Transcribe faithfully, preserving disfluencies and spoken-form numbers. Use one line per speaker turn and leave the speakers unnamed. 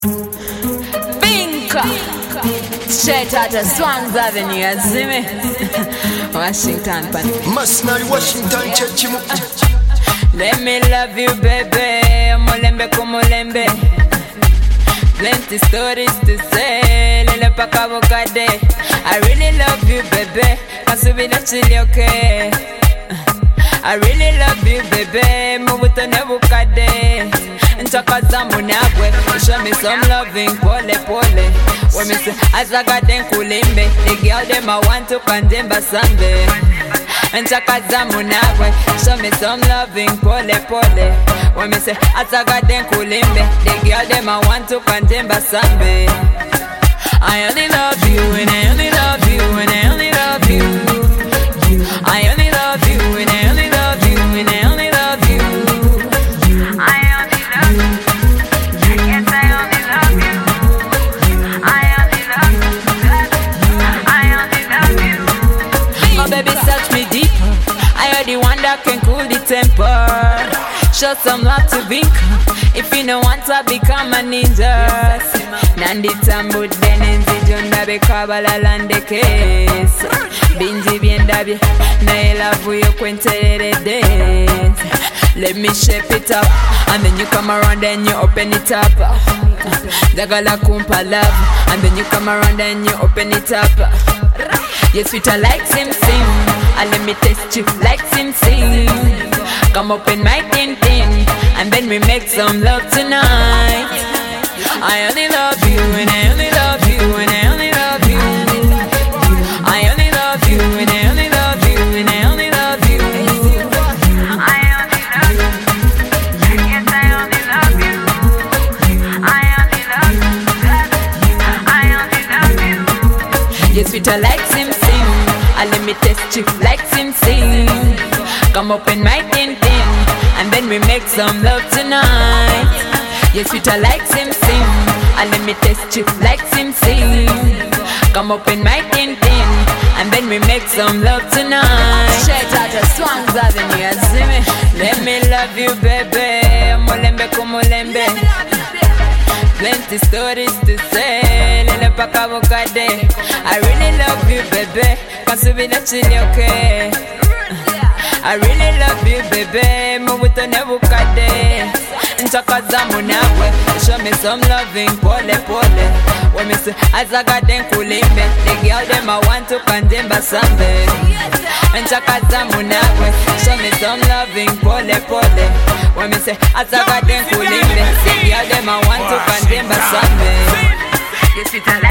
Binka straight out of Swans Avenue, you see me? Washington, pan.
Masnari Washington, Chechimu.
Let me love you, baby. Molembe kumolembe. Plenty stories to say. Lele paka bokade. I really love you, baby. Kasubila chili, okay. I really love you, baby. Mubuto nebukade. Ntaka zamu nabwe. Show me some loving, pole pole. When me say azaga den kulimbe, the girl dem I want to condemn Sunday. Ntaka zamu nabwe. Show me some loving, pole pole. When me say azaga den kulimbe, the girl dem I want to condemn Sunday. I only love you and I only love you and I only love you. I only love you and I only love you and I only love you. I only love you. Yes, I only love you. I only love you. I only love you. Oh baby, touch me deep. I am the one that can cool the temper. Show some love to Bink. If you don't want to become a ninja. Nandi tambu denenzi jonda be kabala lande case. Binji biendabi na elavu yo kwentere dance. Let me shape it up and then you come around and you open it up. Dagala kumpa love and then you come around and you open it up. Yes, sweeter like Sim Sim. And let me test you like Sim Sim. Come open my tin tin and then we make some love tonight. I only love you and I only love you and I only love you. I only love you and I only love you and I only love you. I only love you. Yes, I only love you. I only love you. I only love you. Yes, sweeter like Sim Sim. And let me test you like Sim Sim. Come open my tin tin and then we make some love tonight. Yes, sweeter like Sim Sim. And let me test you like Sim Sim. Come up in my tin tin and then we make some love tonight. Straight out of Swans Avenue, you see me? Let me love you, baby. Molembe kumolembe. Plenty stories to say. Lele paka bokade. I really love you, baby. Kasubila chili, okay. I really love you, baby. Mubuto nebukade. Ntaka zamu nabwe. Show me some loving, pole pole. When me say azaga den kulimbe, the girl dem I want to condemn Sunday. Ntaka zamu nabwe. Show me some loving, pole pole. When me say azaga den kulimbe, the girl dem I want to condemn Sunday. Yes, it's a